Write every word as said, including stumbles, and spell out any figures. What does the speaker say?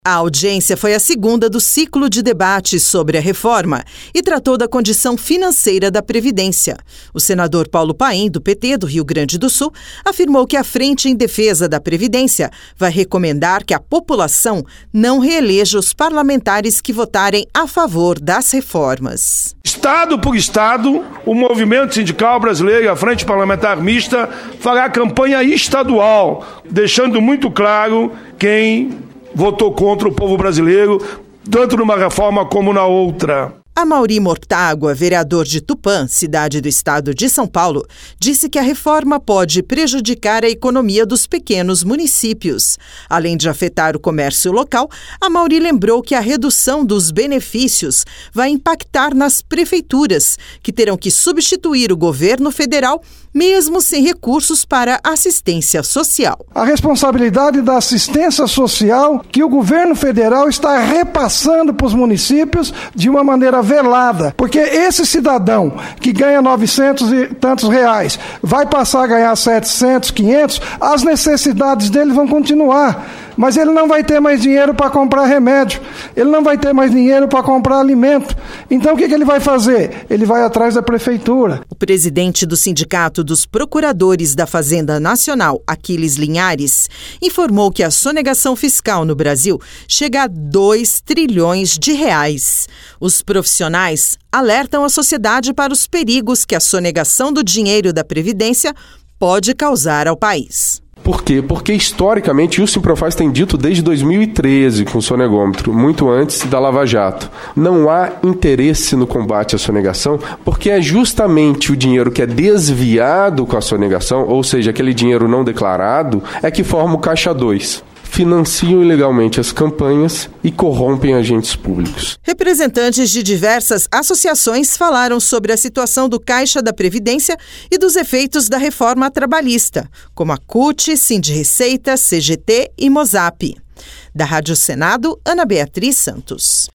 A audiência foi a segunda do ciclo de debates sobre a reforma e tratou da condição financeira da Previdência. O senador Paulo Paim, do P T do Rio Grande do Sul, afirmou que a Frente em Defesa da Previdência vai recomendar que a população não reeleja os parlamentares que votarem a favor das reformas. Estado por estado, o movimento sindical brasileiro e a Frente Parlamentar Mista fará campanha estadual, deixando muito claro quem votou contra o povo brasileiro, tanto numa reforma como na outra. Amaury Mortágua, vereador de Tupã, cidade do estado de São Paulo, disse que a reforma pode prejudicar a economia dos pequenos municípios. Além de afetar o comércio local, Amaury lembrou que a redução dos benefícios vai impactar nas prefeituras, que terão que substituir o governo federal, mesmo sem recursos para assistência social. A responsabilidade da assistência social que o governo federal está repassando para os municípios de uma maneira velada, porque esse cidadão que ganha novecentos e tantos reais vai passar a ganhar setecentos, quinhentos, as necessidades dele vão continuar, mas ele não vai ter mais dinheiro para comprar remédio, ele não vai ter mais dinheiro para comprar alimento. Então o que, que ele vai fazer? Ele vai atrás da prefeitura. O presidente do Sindicato dos Procuradores da Fazenda Nacional, Aquiles Linhares, informou que a sonegação fiscal no Brasil chega a dois trilhões de reais. Os profissionais alertam a sociedade para os perigos que a sonegação do dinheiro da Previdência pode causar ao país. Por quê? Porque, historicamente, o Simprofaz tem dito desde dois mil e treze com o sonegômetro, muito antes da Lava Jato. Não há interesse no combate à sonegação, porque é justamente o dinheiro que é desviado com a sonegação, ou seja, aquele dinheiro não declarado, é que forma o Caixa dois. Financiam ilegalmente as campanhas e corrompem agentes públicos. Representantes de diversas associações falaram sobre a situação do Caixa da Previdência e dos efeitos da reforma trabalhista, como a C U T, Sindirreceita, C G T e Mosap. Da Rádio Senado, Ana Beatriz Santos.